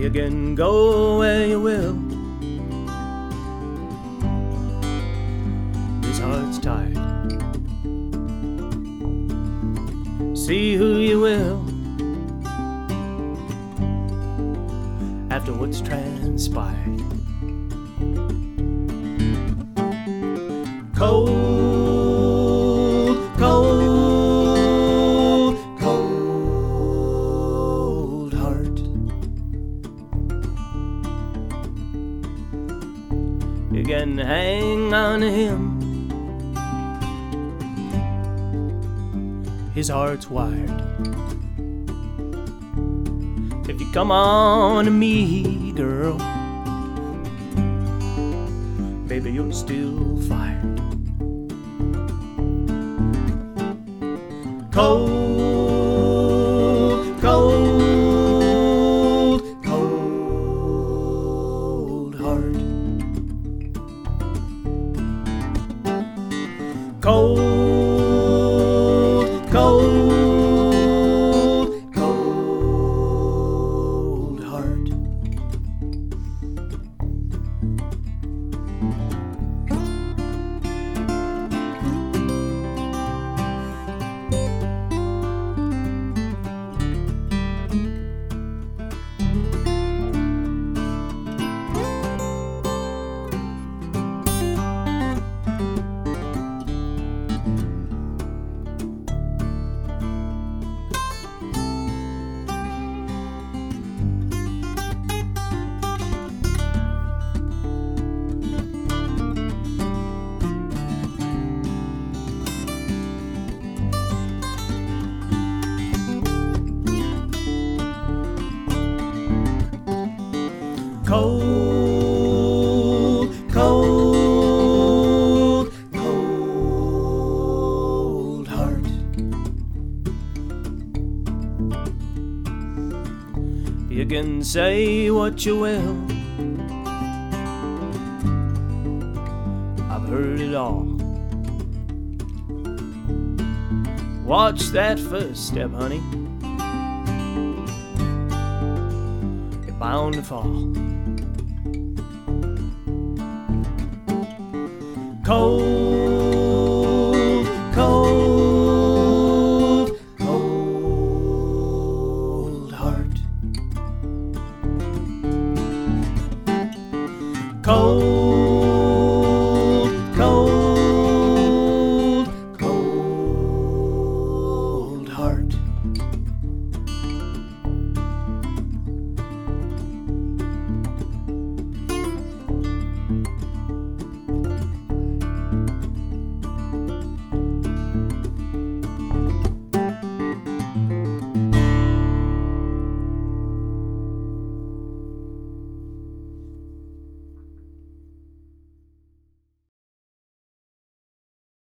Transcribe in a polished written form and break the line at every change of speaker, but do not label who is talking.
You can go where you will. His heart's tired. See who you will. After what's transpired. Cold, cold, cold heart. You can hang on to him. His heart's wired. If you come on to me, girl, baby, you're still fired. Cold, cold, cold heart. Cold, cold, cold heart. Cold, cold, cold heart. You can say what you will. I've heard it all. Watch that first step, honey. You're bound to fall. Cold.